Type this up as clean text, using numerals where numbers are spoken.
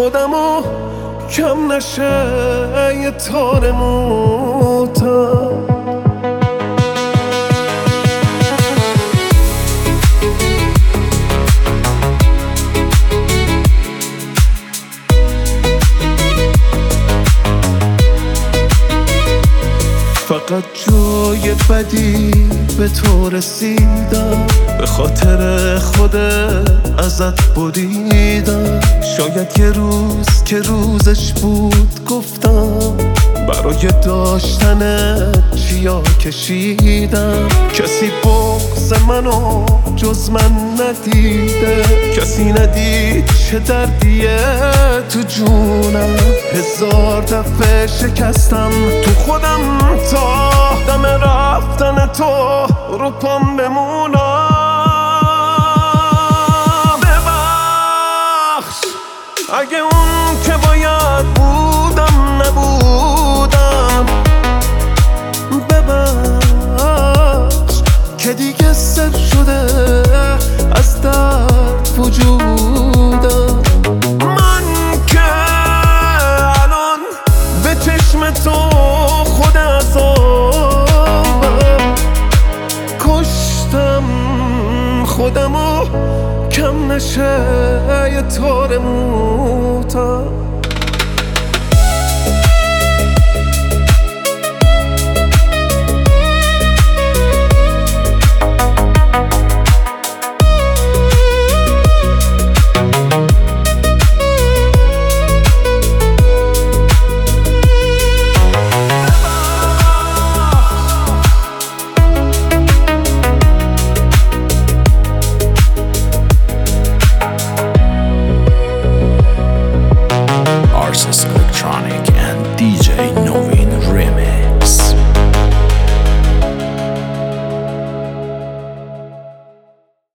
خودمو کم نشه یه تار موتم. فقط جای بدی به تو رسیدم، به خاطر خودت ازت بریدم. شاید یه روز که روزش بود گفتم برای داشتنت چیا کشیدم. کسی بغض منو جز من ندیده، کسی ندید چه دردیه تو جونم. هزار دفعه شکستم تو خودم تا دم رفتن تو رو پام بمونم. ببخش اگه اون که باید بودم نبودم. ببخش که دیگه سر شده از درد وجودم. من که الان به چشم تو خود عذابم، کشتم خودمو کم نشه یه تار موتم. Electronic and DJ No